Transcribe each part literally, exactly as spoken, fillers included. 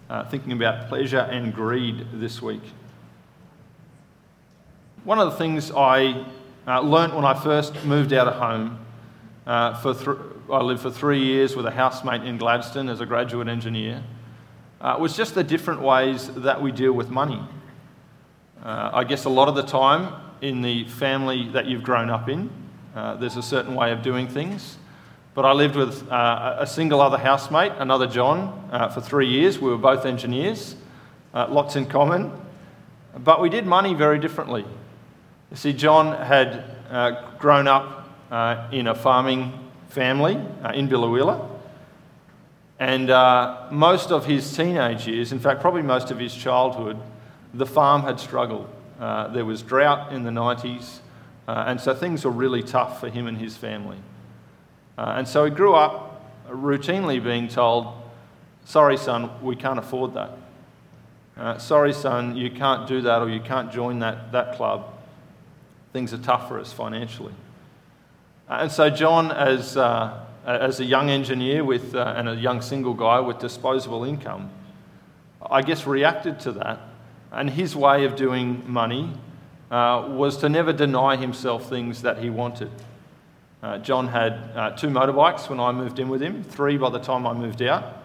uh, thinking about pleasure and greed this week. One of the things I uh, learnt when I first moved out of home, uh, for th- I lived for three years with a housemate in Gladstone as a graduate engineer, uh, was just the different ways that we deal with money. Uh, I guess a lot of the time in the family that you've grown up in, uh, there's a certain way of doing things. But I lived with uh, a single other housemate, another John, uh, for three years. We were both engineers, uh, lots in common. But we did money very differently. You see, John had uh, grown up uh, in a farming family uh, in Biloela. And uh, most of his teenage years, in fact, probably most of his childhood, the farm had struggled. Uh, there was drought in the nineties, uh, and so things were really tough for him and his family. Uh, and so he grew up routinely being told, sorry son, we can't afford that. Uh, sorry son, you can't do that, or you can't join that, that club. Things are tough for us financially. Uh, and so John, as, uh, as a young engineer with uh, and a young single guy with disposable income, I guess reacted to that. And his way of doing money uh, was to never deny himself things that he wanted. Uh, John had uh, two motorbikes when I moved in with him, three by the time I moved out.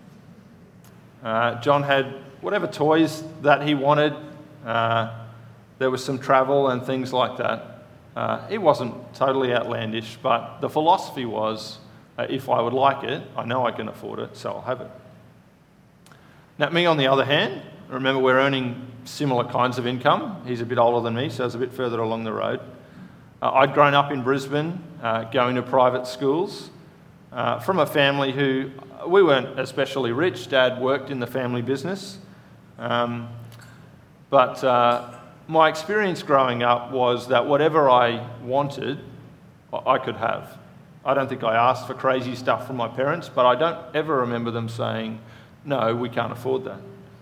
Uh, John had whatever toys that he wanted. Uh, there was some travel and things like that. Uh, it wasn't totally outlandish, but the philosophy was, uh, if I would like it, I know I can afford it, so I'll have it. Now, me on the other hand, remember we're earning similar kinds of income. He's a bit older than me, so it's a bit further along the road. Uh, I'd grown up in Brisbane, uh, going to private schools, uh, from a family who, we weren't especially rich. Dad worked in the family business. Um, but uh, my experience growing up was that whatever I wanted, I could have. I don't think I asked for crazy stuff from my parents, but I don't ever remember them saying, no, we can't afford that.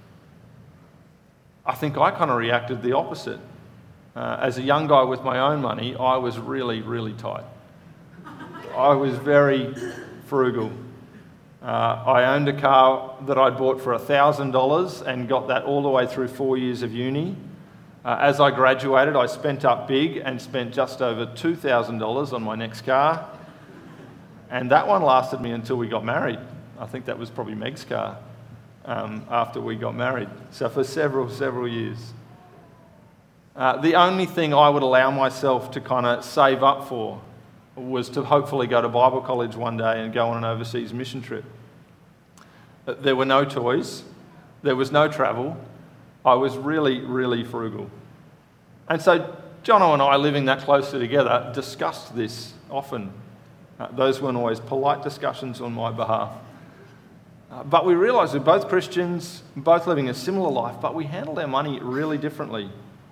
I think I kind of reacted the opposite. Uh, as a young guy with my own money, I was really, really tight. I was very frugal. Uh, I owned a car that I'd bought for one thousand dollars and got that all the way through four years of uni. Uh, as I graduated, I spent up big and spent just over two thousand dollars on my next car. And that one lasted me until we got married. I think that was probably Meg's car um, after we got married. So for several, several years. Uh, the only thing I would allow myself to kind of save up for was to hopefully go to Bible college one day and go on an overseas mission trip. There were no toys. There was no travel. I was really, really frugal. And so Jono and I, living that closely together, discussed this often. Uh, those weren't always polite discussions on my behalf. Uh, but we realised we're both Christians, both living a similar life, but we handled our money really differently.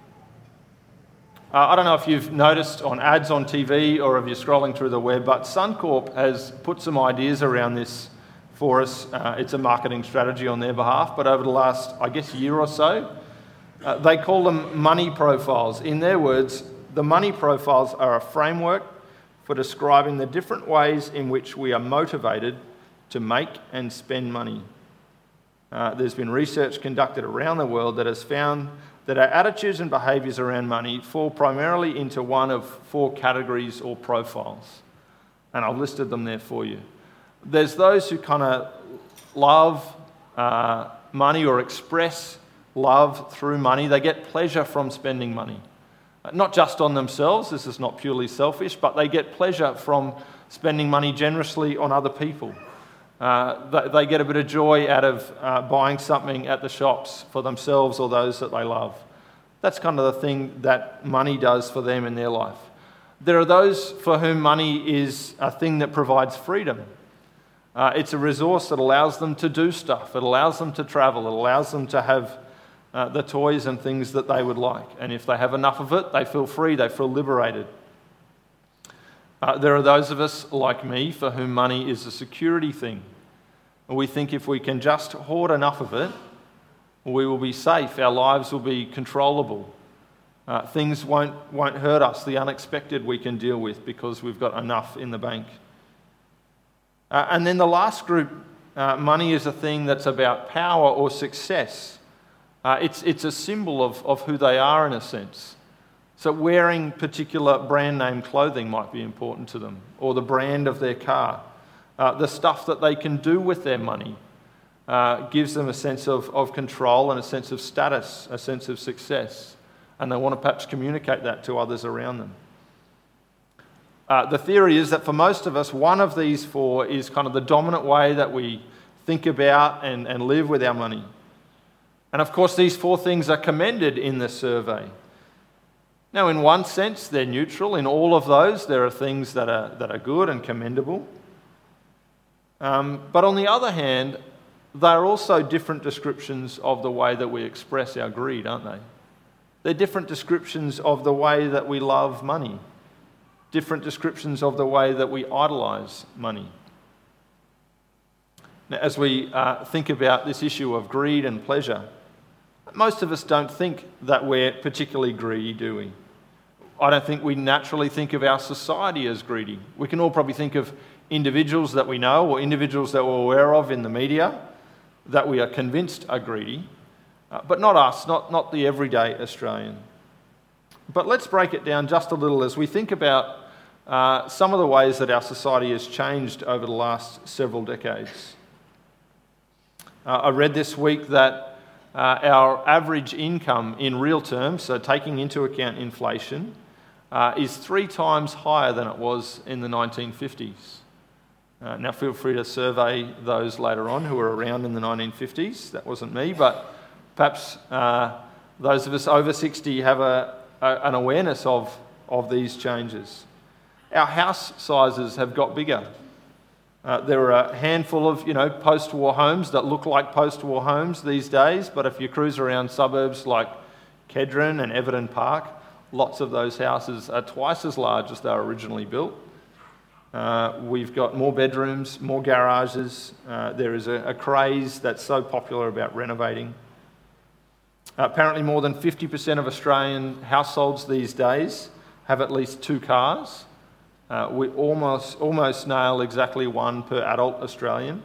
Uh, I don't know if you've noticed on ads on T V or if you're scrolling through the web, but Suncorp has put some ideas around this for us. Uh, it's a marketing strategy on their behalf, but over the last, I guess, year or so, uh, they call them money profiles. In their words, the money profiles are a framework for describing the different ways in which we are motivated to make and spend money. Uh, there's been research conducted around the world that has found that our attitudes and behaviours around money fall primarily into one of four categories or profiles. And I've listed them there for you. There's those who kind of love uh, money or express love through money. They get pleasure from spending money. Not just on themselves, this is not purely selfish, but they get pleasure from spending money generously on other people. Uh, they, they get a bit of joy out of uh, buying something at the shops for themselves or those that they love. That's kind of the thing that money does for them in their life. There are those for whom money is a thing that provides freedom. Uh, it's a resource that allows them to do stuff. It allows them to travel. It allows them to have uh, the toys and things that they would like. And if they have enough of it, they feel free, they feel liberated. Uh, there are those of us, like me, for whom money is a security thing. We think if we can just hoard enough of it, we will be safe, our lives will be controllable. Uh, things won't, won't hurt us, the unexpected we can deal with because we've got enough in the bank. Uh, and then the last group uh, money is a thing that's about power or success. Uh, it's, it's a symbol of, of who they are in a sense. So wearing particular brand name clothing might be important to them, or the brand of their car. Uh, the stuff that they can do with their money uh, gives them a sense of, of control and a sense of status, a sense of success. And they want to perhaps communicate that to others around them. Uh, the theory is that for most of us, one of these four is kind of the dominant way that we think about and, and live with our money. And of course, these four things are commended in the survey. Now, in one sense, they're neutral. In all of those, there are things that are, that are good and commendable. Um, but on the other hand, they're also different descriptions of the way that we express our greed, aren't they? They're different descriptions of the way that we love money, different descriptions of the way that we idolize money. Now, as we uh, think about this issue of greed and pleasure, most of us don't think that we're particularly greedy, do we? I don't think we naturally think of our society as greedy. We can all probably think of individuals that we know or individuals that we're aware of in the media that we are convinced are greedy, uh, but not us, not, not the everyday Australian. But let's break it down just a little as we think about uh, some of the ways that our society has changed over the last several decades. Uh, I read this week that uh, our average income in real terms, so taking into account inflation, uh, is three times higher than it was in the nineteen fifties. Uh, now feel free to survey those later on who were around in the nineteen fifties. That wasn't me, but perhaps uh, those of us over sixty have a, a, an awareness of, of these changes. Our house sizes have got bigger. Uh, there are a handful of, you know, post-war homes that look like post-war homes these days, but if you cruise around suburbs like Kedron and Everton Park, lots of those houses are twice as large as they were originally built. Uh, we've got more bedrooms, more garages. Uh, there is a, a craze that's so popular about renovating. Uh, apparently more than fifty percent of Australian households these days have at least two cars. Uh, we almost almost nail exactly one per adult Australian.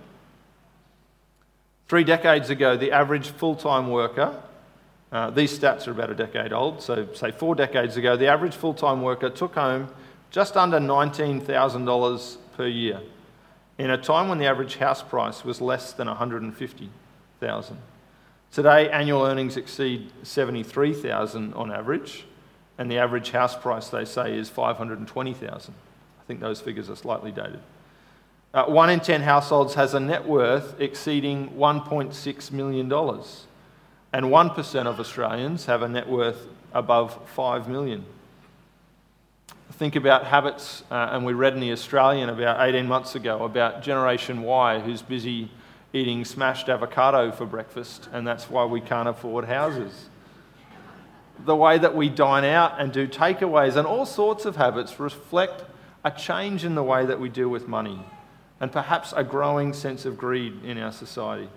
Three decades ago, the average full-time worker, uh, these stats are about a decade old, so say four decades ago, the average full-time worker took home just under nineteen thousand dollars per year, in a time when the average house price was less than one hundred fifty thousand dollars. Today, annual earnings exceed seventy-three thousand dollars on average, and the average house price, they say, is five hundred twenty thousand dollars. I think those figures are slightly dated. Uh, one in ten households has a net worth exceeding one point six million dollars, and one percent of Australians have a net worth above five million dollars. Think about habits, uh, and we read in The Australian about eighteen months ago about Generation Y, who's busy eating smashed avocado for breakfast, and that's why we can't afford houses. The way that we dine out and do takeaways and all sorts of habits reflect a change in the way that we deal with money, and perhaps a growing sense of greed in our society.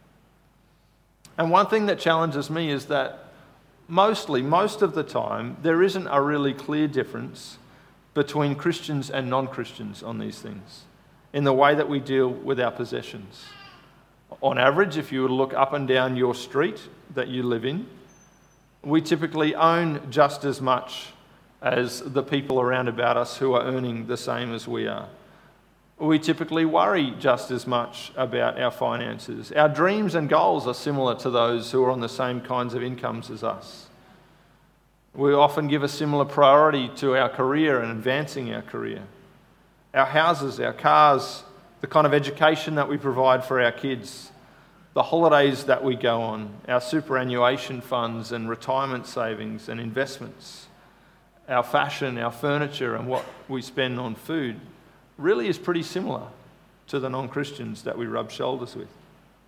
And one thing that challenges me is that mostly, most of the time, there isn't a really clear difference between Christians and non-Christians on these things, in the way that we deal with our possessions. On average, if you were to look up and down your street that you live in, we typically own just as much as the people around about us who are earning the same as we are. We typically worry just as much about our finances. Our dreams and goals are similar to those who are on the same kinds of incomes as us. We often give a similar priority to our career and advancing our career. Our houses, our cars, the kind of education that we provide for our kids, the holidays that we go on, our superannuation funds and retirement savings and investments, our fashion, our furniture, and what we spend on food really is pretty similar to the non-Christians that we rub shoulders with.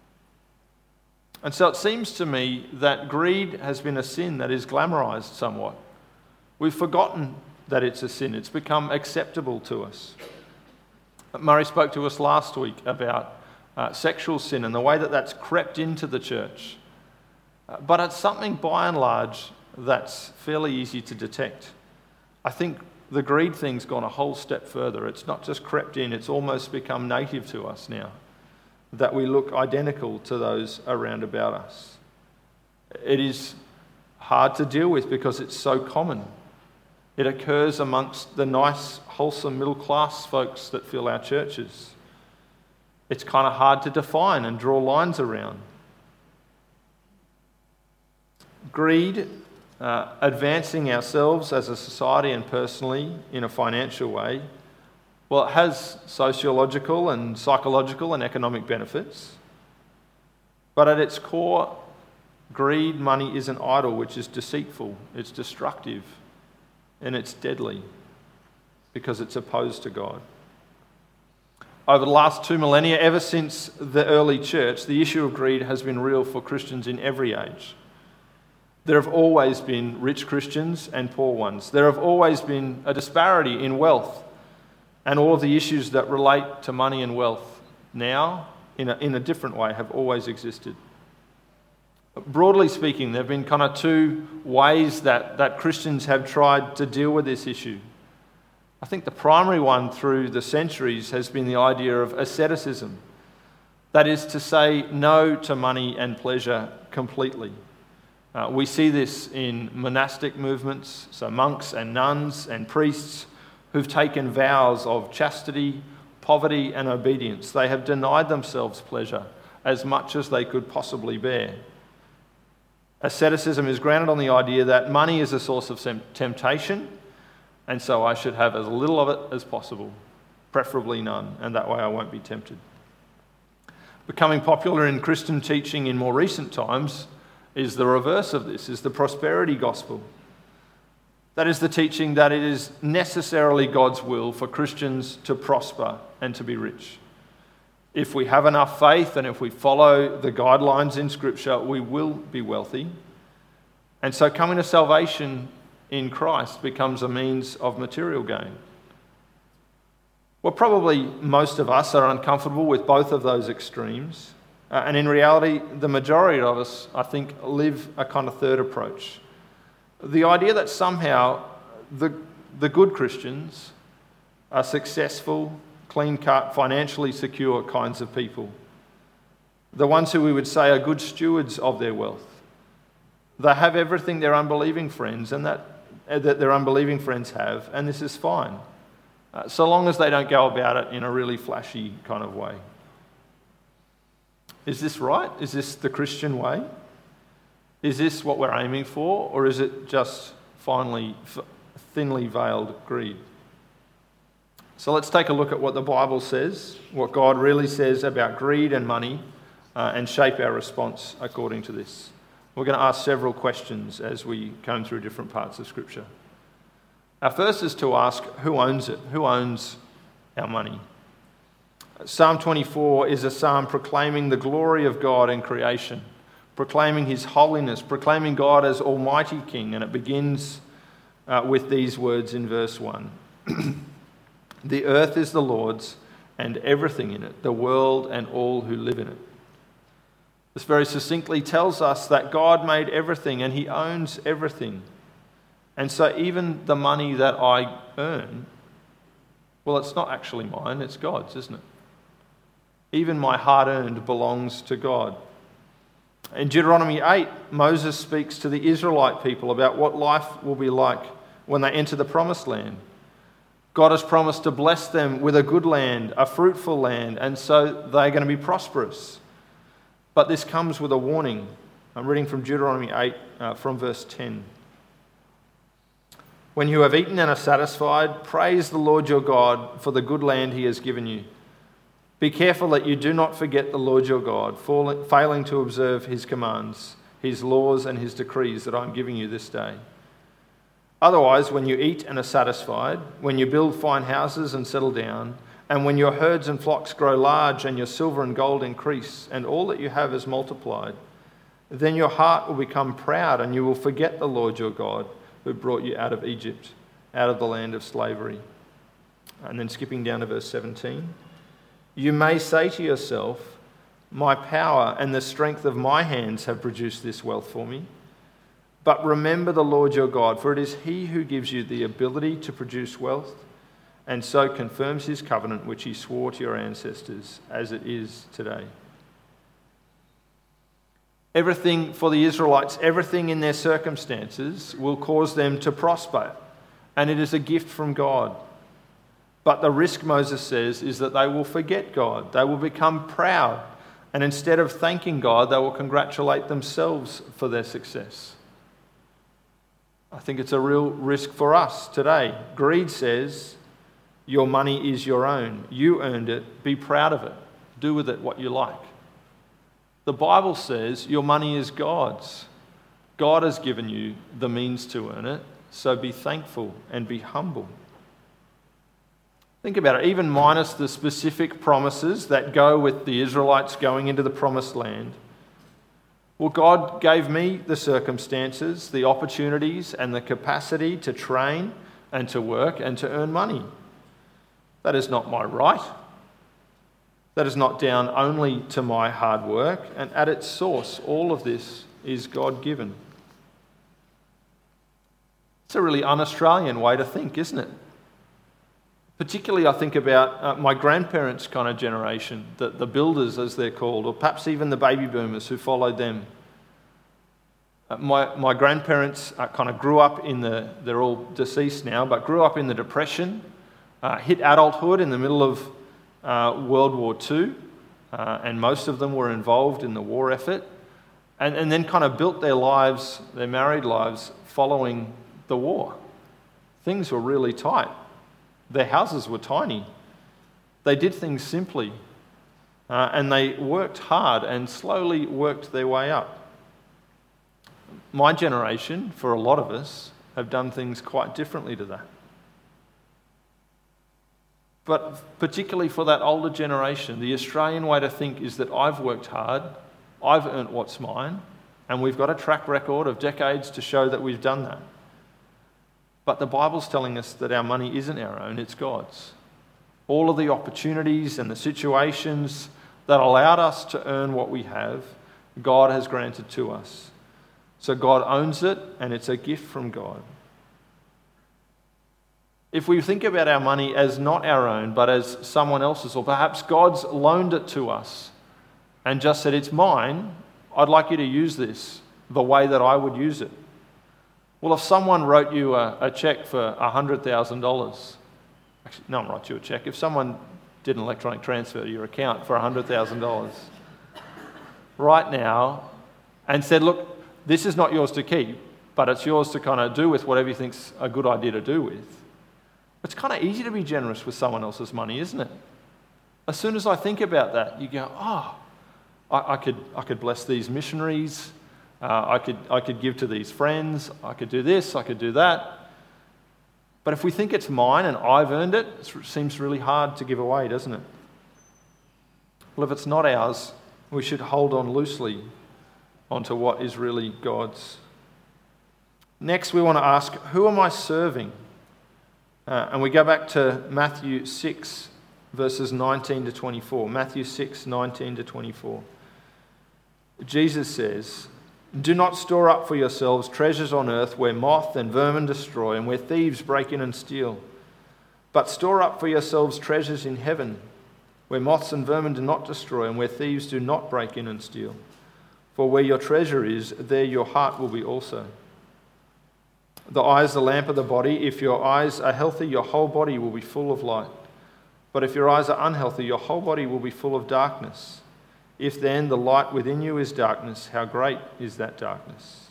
And so it seems to me that greed has been a sin that is glamorized somewhat. We've forgotten that it's a sin. It's become acceptable to us. Murray spoke to us last week about uh, sexual sin and the way that that's crept into the church. Uh, but it's something, by and large, that's fairly easy to detect. I think the greed thing's gone a whole step further. It's not just crept in, it's almost become native to us now. that we look identical to those around about us. It is hard to deal with because it's so common. It occurs amongst the nice, wholesome middle-class folks that fill our churches. It's kind of hard to define and draw lines around. Greed, uh, advancing ourselves as a society and personally in a financial way, well, it has sociological and psychological and economic benefits. But at its core, greed, money, is an idol which is deceitful, it's destructive, and it's deadly because it's opposed to God. Over the last two millennia, ever since the early church, the issue of greed has been real for Christians in every age. There have always been rich Christians and poor ones. There have always been a disparity in wealth, and all of the issues that relate to money and wealth now, in a, in a different way, have always existed. Broadly speaking, there have been kind of two ways that, that Christians have tried to deal with this issue. I think the primary one through the centuries has been the idea of asceticism. That is to say no to money and pleasure completely. Uh, we see this in monastic movements, so monks and nuns and priests who've taken vows of chastity, poverty and obedience. They have denied themselves pleasure as much as they could possibly bear. Asceticism is grounded on the idea that money is a source of temptation, and so I should have as little of it as possible, preferably none, and that way I won't be tempted. Becoming popular in Christian teaching in more recent times is the reverse of this, is the prosperity gospel. That is the teaching that it is necessarily God's will for Christians to prosper and to be rich. If we have enough faith and if we follow the guidelines in Scripture, we will be wealthy. And so coming to salvation in Christ becomes a means of material gain. Well, probably most of us are uncomfortable with both of those extremes. Uh, and in reality, the majority of us, I think, live a kind of third approach. The idea that somehow the, the good Christians are successful, clean-cut, financially secure kinds of people. The ones who we would say are good stewards of their wealth. They have everything their unbelieving friends and that, that their unbelieving friends have, and this is fine, uh, so long as they don't go about it in a really flashy kind of way. Is this right? Is this the Christian way? Is this what we're aiming for, or is it just finally thinly veiled greed? So let's take a look at what the Bible says, what God really says about greed and money, uh, and shape our response according to this. We're going to ask several questions as we comb through different parts of Scripture. Our first is to ask, who owns it? Who owns our money? Psalm twenty-four is a psalm proclaiming the glory of God in creation, proclaiming his holiness, proclaiming God as Almighty King, and it begins uh, with these words in verse one. The earth is the Lord's and everything in it, the world and all who live in it. This very succinctly tells us that God made everything and he owns everything. And so even the money that I earn, well, it's not actually mine, it's God's, isn't it? Even my hard-earned belongs to God. In Deuteronomy eight, Moses speaks to the Israelite people about what life will be like when they enter the promised land. God has promised to bless them with a good land, a fruitful land, and so they're going to be prosperous. But this comes with a warning. I'm reading from Deuteronomy eight, uh, from verse ten. When you have eaten and are satisfied, praise the Lord your God for the good land he has given you. Be careful that you do not forget the Lord your God, failing to observe his commands, his laws and his decrees that I'm giving you this day. Otherwise, when you eat and are satisfied, when you build fine houses and settle down, and when your herds and flocks grow large and your silver and gold increase, and all that you have is multiplied, then your heart will become proud and you will forget the Lord your God who brought you out of Egypt, out of the land of slavery. And then skipping down to verse seventeen. You may say to yourself, my power and the strength of my hands have produced this wealth for me. But remember the Lord your God, for it is he who gives you the ability to produce wealth and so confirms his covenant which he swore to your ancestors, as it is today. Everything for the Israelites, everything in their circumstances will cause them to prosper, and it is a gift from God. But the risk, Moses says, is that they will forget God. They will become proud, and instead of thanking God, they will congratulate themselves for their success. I think it's a real risk for us today. Greed says, your money is your own. You earned it. Be proud of it. Do with it what you like. The Bible says your money is God's. God has given you the means to earn it, so be thankful and be humble. Think about it, even minus the specific promises that go with the Israelites going into the promised land. Well, God gave me the circumstances, the opportunities, and the capacity to train and to work and to earn money. That is not my right. That is not down only to my hard work, and at its source, all of this is God-given. It's a really un-Australian way to think, isn't it? Particularly, I think about uh, my grandparents' kind of generation, the, the builders, as they're called, or perhaps even the baby boomers who followed them. Uh, my, my grandparents uh, kind of grew up in the, they're all deceased now, but grew up in the Depression, uh, hit adulthood in the middle of uh, World War Two, uh, and most of them were involved in the war effort, and, and then kind of built their lives, their married lives, following the war. Things were really tight. Their houses were tiny. They did things simply, uh, and they worked hard and slowly worked their way up. My generation, for a lot of us, have done things quite differently to that. But particularly for that older generation, the Australian way to think is that I've worked hard, I've earned what's mine, and we've got a track record of decades to show that we've done that. But the Bible's telling us that our money isn't our own, it's God's. All of the opportunities and the situations that allowed us to earn what we have, God has granted to us. So God owns it, and it's a gift from God. If we think about our money as not our own, but as someone else's, or perhaps God's loaned it to us and just said, it's mine, I'd like you to use this the way that I would use it. Well, if someone wrote you a, a cheque for one hundred thousand dollars, actually, no one writes you a cheque. If someone did an electronic transfer to your account for one hundred thousand dollars right now and said, look, this is not yours to keep, but it's yours to kind of do with whatever you think's a good idea to do with. It's kind of easy to be generous with someone else's money, isn't it? As soon as I think about that, you go, oh, I, I could I could bless these missionaries. Uh, I could I could give to these friends, I could do this, I could do that. But if we think it's mine and I've earned it, it seems really hard to give away, doesn't it? Well, if it's not ours, we should hold on loosely onto what is really God's. Next, we want to ask, who am I serving? Uh, and we go back to Matthew six, verses nineteen to twenty-four. Matthew six, nineteen to twenty-four. Jesus says, do not store up for yourselves treasures on earth where moth and vermin destroy and where thieves break in and steal. But store up for yourselves treasures in heaven where moths and vermin do not destroy and where thieves do not break in and steal. For where your treasure is, there your heart will be also. The eye is the lamp of the body. If your eyes are healthy, your whole body will be full of light. But if your eyes are unhealthy, your whole body will be full of darkness. If then the light within you is darkness, how great is that darkness?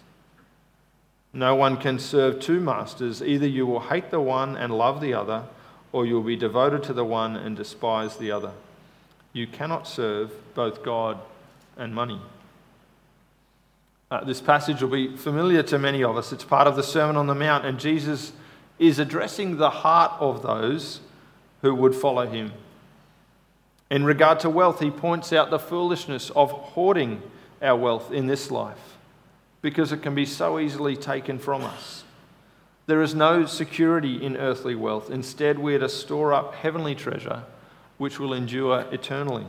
No one can serve two masters. Either you will hate the one and love the other, or you will be devoted to the one and despise the other. You cannot serve both God and money. Uh, this passage will be familiar to many of us. It's part of the Sermon on the Mount, and Jesus is addressing the heart of those who would follow him. In regard to wealth, he points out the foolishness of hoarding our wealth in this life because it can be so easily taken from us. There is no security in earthly wealth. Instead, we are to store up heavenly treasure which will endure eternally.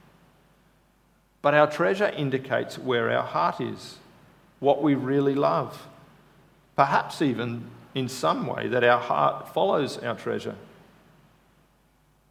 But our treasure indicates where our heart is, what we really love. Perhaps even in some way that our heart follows our treasure.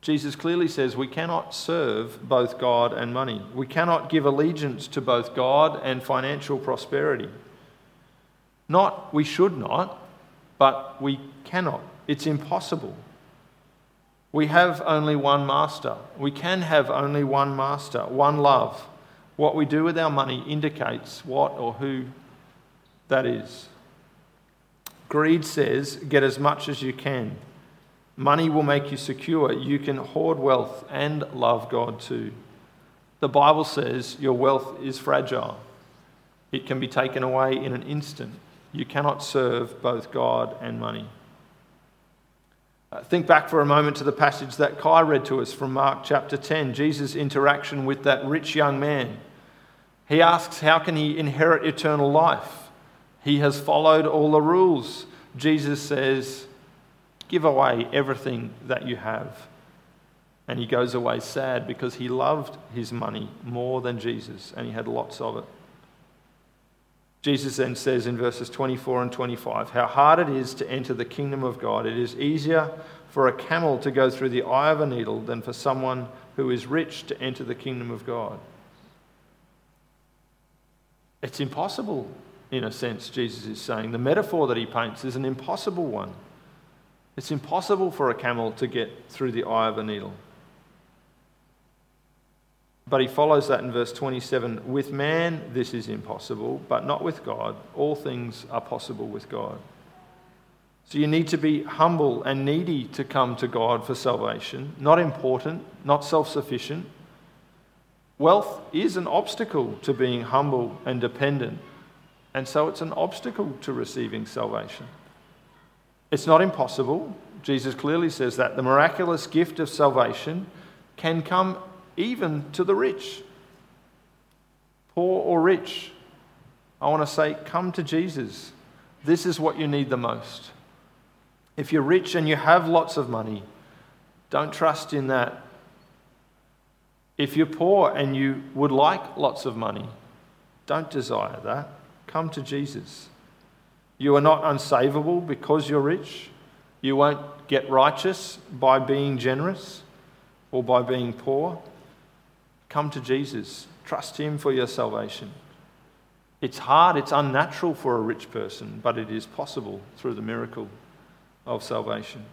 Jesus clearly says we cannot serve both God and money. We cannot give allegiance to both God and financial prosperity. Not we should not, but we cannot. It's impossible. We have only one master. We can have only one master, one love. What we do with our money indicates what or who that is. Greed says, get as much as you can. Money will make you secure. You can hoard wealth and love God too. The Bible says your wealth is fragile. It can be taken away in an instant. You cannot serve both God and money. Uh, think back for a moment to the passage that Kai read to us from Mark chapter ten, Jesus' interaction with that rich young man. He asks, how can he inherit eternal life? He has followed all the rules. Jesus says, give away everything that you have. And he goes away sad because he loved his money more than Jesus, and he had lots of it. Jesus then says in verses twenty-four and twenty-five, how hard it is to enter the kingdom of God. It is easier for a camel to go through the eye of a needle than for someone who is rich to enter the kingdom of God. It's impossible, in a sense, Jesus is saying. The metaphor that he paints is an impossible one. It's impossible for a camel to get through the eye of a needle. But he follows that in verse twenty-seven. With man, this is impossible, but not with God. All things are possible with God. So you need to be humble and needy to come to God for salvation. Not important, not self-sufficient. Wealth is an obstacle to being humble and dependent, and so it's an obstacle to receiving salvation. It's not impossible. Jesus clearly says that the miraculous gift of salvation can come even to the rich. Poor or rich, I want to say, come to Jesus. This is what you need the most. If you're rich and you have lots of money, don't trust in that. If you're poor and you would like lots of money, don't desire that. Come to Jesus. You are not unsavable because you're rich. You won't get righteous by being generous or by being poor. Come to Jesus. Trust him for your salvation. It's hard, it's unnatural for a rich person, but it is possible through the miracle of salvation.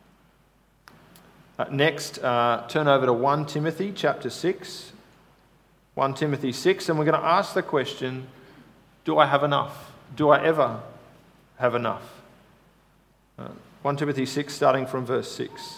Uh, next, uh, turn over to First Timothy chapter six. First Timothy six, and we're going to ask the question, do I have enough? Do I ever have enough? Uh, First Timothy six, starting from verse six.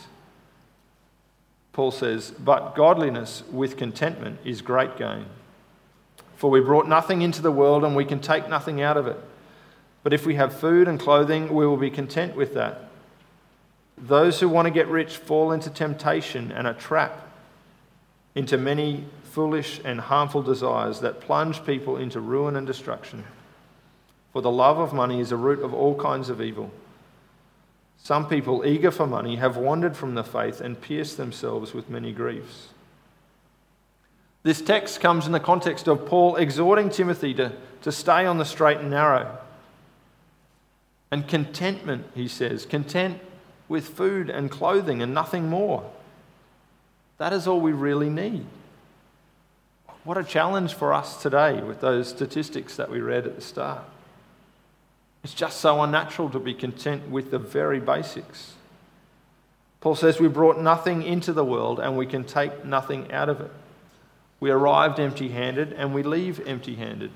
Paul says, but godliness with contentment is great gain. For we brought nothing into the world and we can take nothing out of it. But if we have food and clothing, we will be content with that. Those who want to get rich fall into temptation and a trap, into many foolish and harmful desires that plunge people into ruin and destruction. For the love of money is a root of all kinds of evil. Some people, eager for money, have wandered from the faith and pierced themselves with many griefs. This text comes in the context of Paul exhorting Timothy to, to stay on the straight and narrow. And contentment, he says, content with food and clothing and nothing more. That is all we really need. What a challenge for us today with those statistics that we read at the start. It's just so unnatural to be content with the very basics. Paul says we brought nothing into the world and we can take nothing out of it. We arrived empty-handed and we leave empty-handed.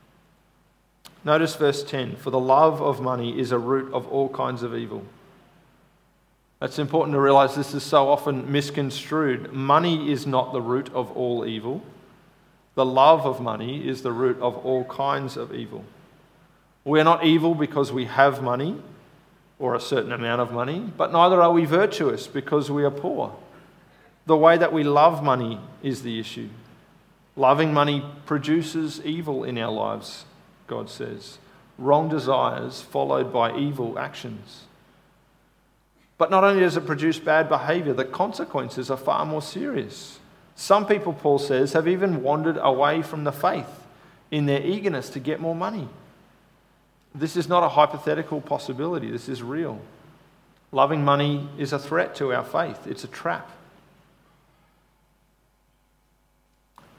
Notice verse ten, for the love of money is a root of all kinds of evil. It's important to realise this is so often misconstrued. Money is not the root of all evil. The love of money is the root of all kinds of evil. We are not evil because we have money or a certain amount of money, but neither are we virtuous because we are poor. The way that we love money is the issue. Loving money produces evil in our lives, God says. Wrong desires followed by evil actions. But not only does it produce bad behaviour, the consequences are far more serious. Some people, Paul says, have even wandered away from the faith in their eagerness to get more money. This is not a hypothetical possibility. This is real. Loving money is a threat to our faith. It's a trap.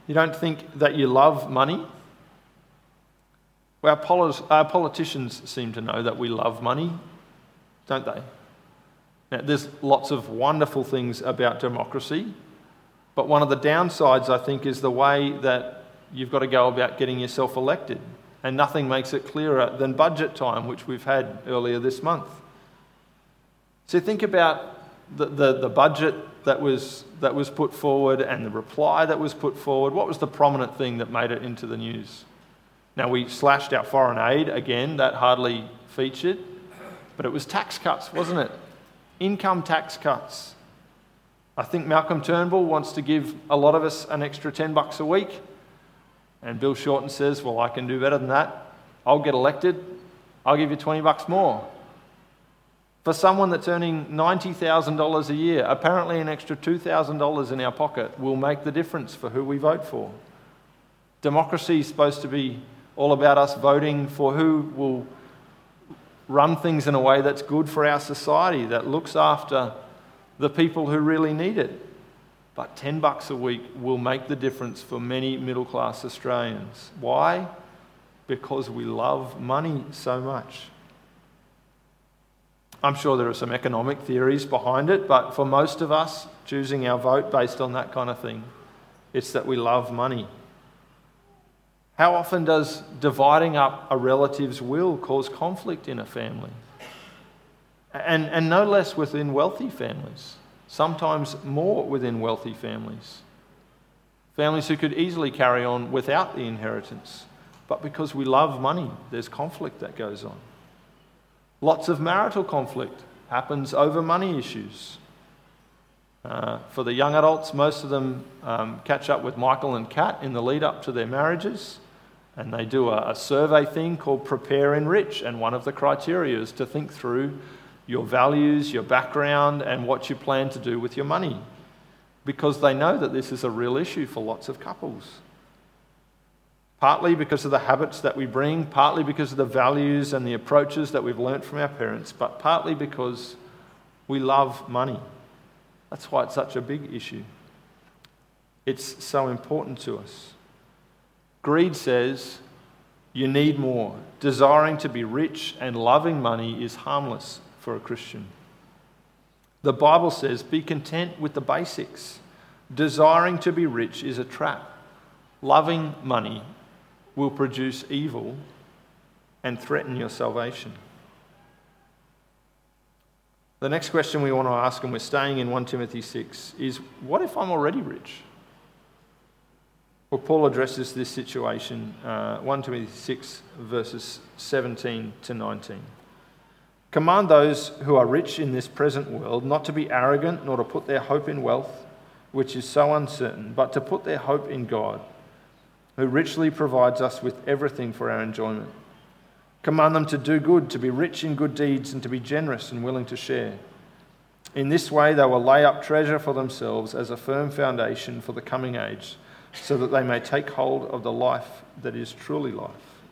You don't think that you love money? Well, our, polit- our politicians seem to know that we love money, don't they? Now, there's lots of wonderful things about democracy, but one of the downsides, I think, is the way that you've got to go about getting yourself elected. And nothing makes it clearer than budget time, which we've had earlier this month. So think about the, the, the budget that was, that was put forward and the reply that was put forward. What was the prominent thing that made it into the news? Now, we slashed our foreign aid again, that hardly featured, but it was tax cuts, wasn't it? Income tax cuts. I think Malcolm Turnbull wants to give a lot of us an extra ten bucks a week. And Bill Shorten says, well, I can do better than that. I'll get elected. I'll give you twenty bucks more. For someone that's earning ninety thousand dollars a year, apparently an extra two thousand dollars in our pocket will make the difference for who we vote for. Democracy is supposed to be all about us voting for who will run things in a way that's good for our society, that looks after the people who really need it. But ten bucks a week will make the difference for many middle-class Australians. Why? Because we love money so much. I'm sure there are some economic theories behind it, but for most of us, choosing our vote based on that kind of thing, it's that we love money. How often does dividing up a relative's will cause conflict in a family? And, and no less within wealthy families. Sometimes more within wealthy families. Families who could easily carry on without the inheritance. But because we love money, there's conflict that goes on. Lots of marital conflict happens over money issues. Uh, for the young adults, most of them um, catch up with Michael and Kat in the lead up to their marriages. And they do a, a survey thing called Prepare Enrich. And one of the criteria is to think through your values, your background, and what you plan to do with your money. Because they know that this is a real issue for lots of couples. Partly because of the habits that we bring, partly because of the values and the approaches that we've learnt from our parents, but partly because we love money. That's why it's such a big issue. It's so important to us. Greed says you need more. Desiring to be rich and loving money is harmless for a Christian. The Bible says, be content with the basics. Desiring to be rich is a trap. Loving money will produce evil and threaten your salvation. The next question we want to ask, and we're staying in First Timothy six, is what if I'm already rich? Well, Paul addresses this situation, uh, First Timothy six, verses seventeen to nineteen. Command those who are rich in this present world not to be arrogant, nor to put their hope in wealth, which is so uncertain, but to put their hope in God, who richly provides us with everything for our enjoyment. Command them to do good, to be rich in good deeds, and to be generous and willing to share. In this way they will lay up treasure for themselves as a firm foundation for the coming age, so that they may take hold of the life that is truly life.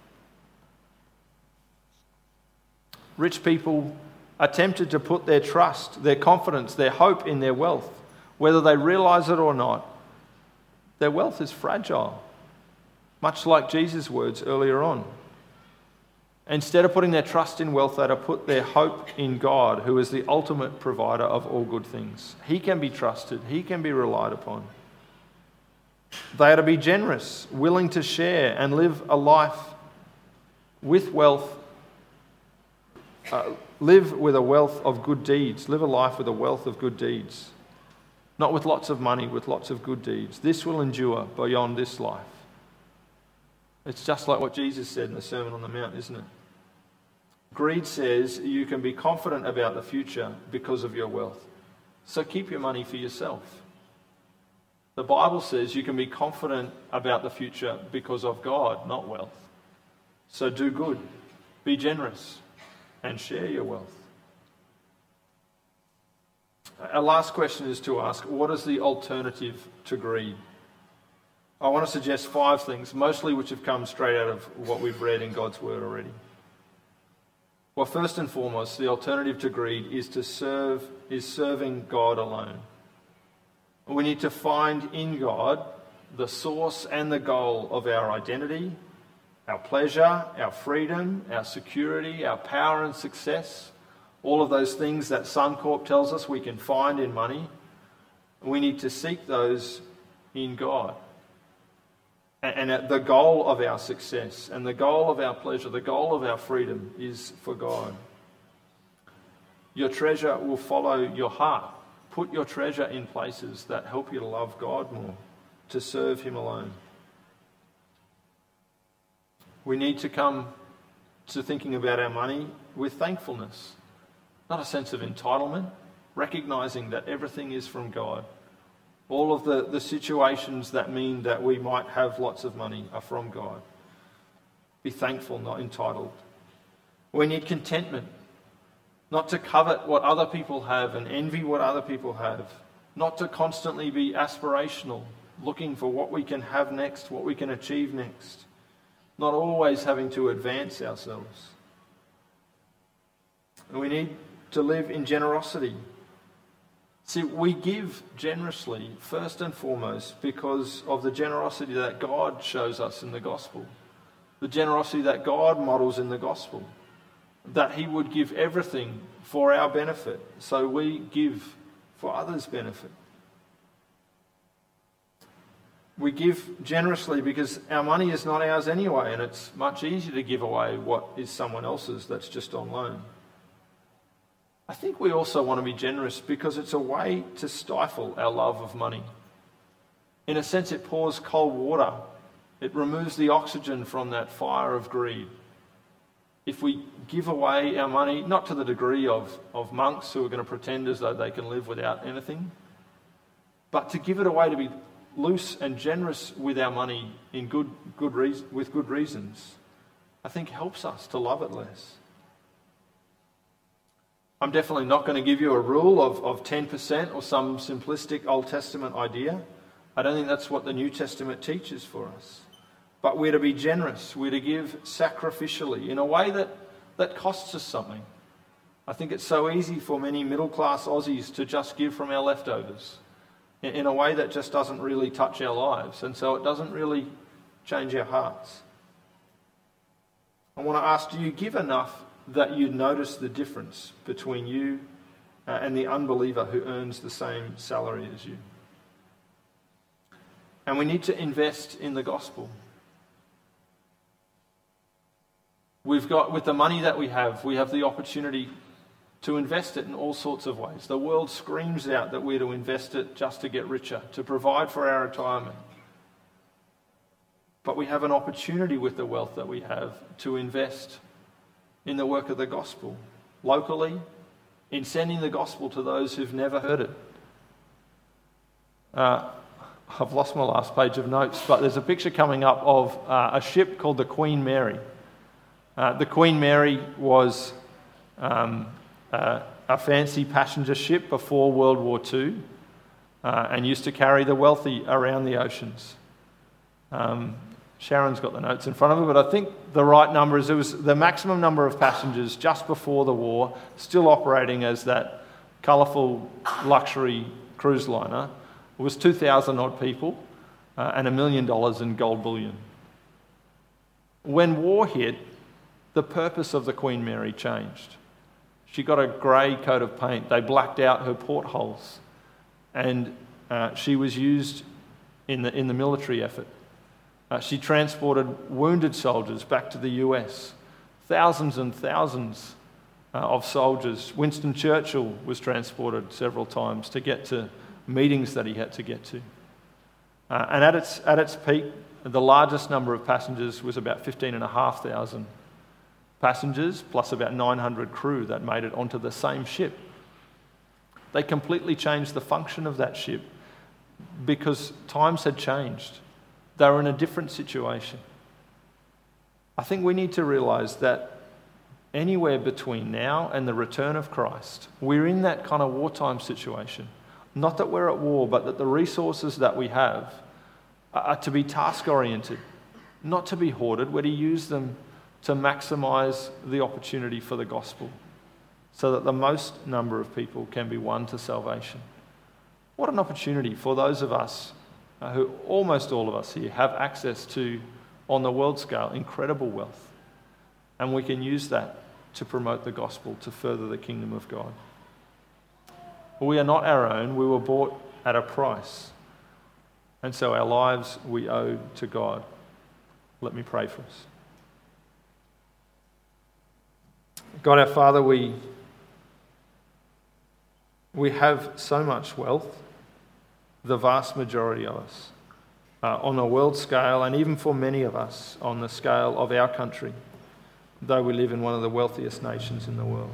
Rich people are tempted to put their trust, their confidence, their hope in their wealth. Whether they realise it or not, their wealth is fragile, much like Jesus' words earlier on. Instead of putting their trust in wealth, they are to put their hope in God, who is the ultimate provider of all good things. He can be trusted. He can be relied upon. They are to be generous, willing to share, and live a life with wealth. Uh, live with a wealth of good deeds. Live a life with a wealth of good deeds. Not with lots of money, with lots of good deeds. This will endure beyond this life. It's just like what Jesus said in the Sermon on the Mount, isn't it? Greed says you can be confident about the future because of your wealth. So keep your money for yourself. The Bible says you can be confident about the future because of God, not wealth. So do good, be generous, and share your wealth. Our last question is to ask, what is the alternative to greed? I want to suggest five things, mostly which have come straight out of what we've read in God's Word already. Well, first and foremost, the alternative to greed is to serve, is serving God alone. We need to find in God the source and the goal of our identity, our pleasure, our freedom, our security, our power and success, all of those things that Suncorp tells us we can find in money. We need to seek those in God. And the goal of our success and the goal of our pleasure, the goal of our freedom is for God. Your treasure will follow your heart. Put your treasure in places that help you to love God more, to serve Him alone. We need to come to thinking about our money with thankfulness, not a sense of entitlement, recognizing that everything is from God. All of the, the situations that mean that we might have lots of money are from God. Be thankful, not entitled. We need contentment, not to covet what other people have and envy what other people have, not to constantly be aspirational, looking for what we can have next, what we can achieve next, not always having to advance ourselves. And we need to live in generosity. See, we give generously first and foremost because of the generosity that God shows us in the gospel, the generosity that God models in the gospel, that He would give everything for our benefit, so we give for others' benefit. We give generously because our money is not ours anyway, and it's much easier to give away what is someone else's that's just on loan. I think we also want to be generous because it's a way to stifle our love of money. In a sense, it pours cold water. It removes the oxygen from that fire of greed. If we give away our money, not to the degree of, of monks who are going to pretend as though they can live without anything, but to give it away, to be loose and generous with our money in good, good reason, with good reasons, I think helps us to love it less. I'm definitely not going to give you a rule of, of ten percent or some simplistic Old Testament idea. I don't think that's what the New Testament teaches for us. But we're to be generous. We're to give sacrificially in a way that, that costs us something. I think it's so easy for many middle-class Aussies to just give from our leftovers in, in a way that just doesn't really touch our lives. And so it doesn't really change our hearts. I want to ask, do you give enough that you notice the difference between you uh, and the unbeliever who earns the same salary as you? And we need to invest in the gospel. We've got, with the money that we have, we have the opportunity to invest it in all sorts of ways. The world screams out that we're to invest it just to get richer, to provide for our retirement. But we have an opportunity with the wealth that we have to invest in the work of the gospel, locally, in sending the gospel to those who've never heard it. Uh, I've lost my last page of notes, but there's a picture coming up of uh, a ship called the Queen Mary. Uh, the Queen Mary was um, uh, a fancy passenger ship before World War Two uh, and used to carry the wealthy around the oceans. Um, Sharon's got the notes in front of her, but I think the right number is it was the maximum number of passengers just before the war, still operating as that colourful luxury cruise liner, was two thousand odd people uh, and a million dollars in gold bullion. When war hit, the purpose of the Queen Mary changed. She got a grey coat of paint. They blacked out her portholes, and uh, she was used in the in the military effort. Uh, she transported wounded soldiers back to the U S. Thousands and thousands uh, of soldiers. Winston Churchill was transported several times to get to meetings that he had to get to. Uh, and at its at its peak, the largest number of passengers was about fifteen and a half thousand passengers, plus about nine hundred crew that made it onto the same ship. They completely changed the function of that ship because times had changed. They were in a different situation. I think we need to realise that anywhere between now and the return of Christ, we're in that kind of wartime situation. Not that we're at war, but that the resources that we have are to be task-oriented, not to be hoarded. We're to use them to maximise the opportunity for the gospel so that the most number of people can be won to salvation. What an opportunity for those of us uh, who almost all of us here have access to, on the world scale, incredible wealth. And we can use that to promote the gospel, to further the kingdom of God. We are not our own. We were bought at a price. And so our lives we owe to God. Let me pray for us. God our Father, we, we have so much wealth, the vast majority of us, uh, on a world scale, and even for many of us on the scale of our country, though we live in one of the wealthiest nations in the world.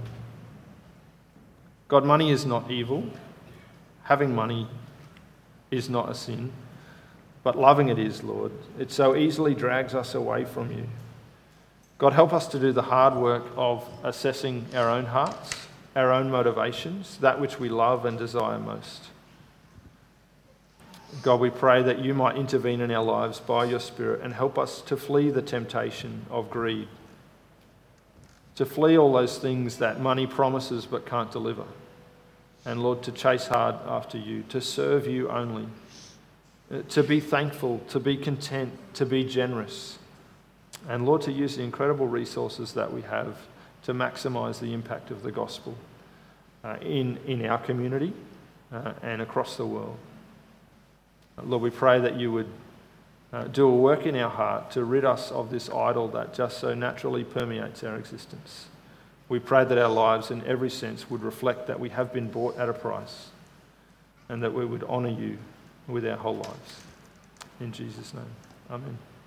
God, money is not evil. Having money is not a sin, but loving it is, Lord. It so easily drags us away from you. God, help us to do the hard work of assessing our own hearts, our own motivations, that which we love and desire most. God, we pray that you might intervene in our lives by your Spirit and help us to flee the temptation of greed, to flee all those things that money promises but can't deliver. And Lord, to chase hard after you, to serve you only, to be thankful, to be content, to be generous. And Lord, to use the incredible resources that we have to maximise the impact of the gospel uh, in, in our community uh, and across the world. Lord, we pray that you would uh, do a work in our heart to rid us of this idol that just so naturally permeates our existence. We pray that our lives in every sense would reflect that we have been bought at a price and that we would honour you with our whole lives. In Jesus' name, amen.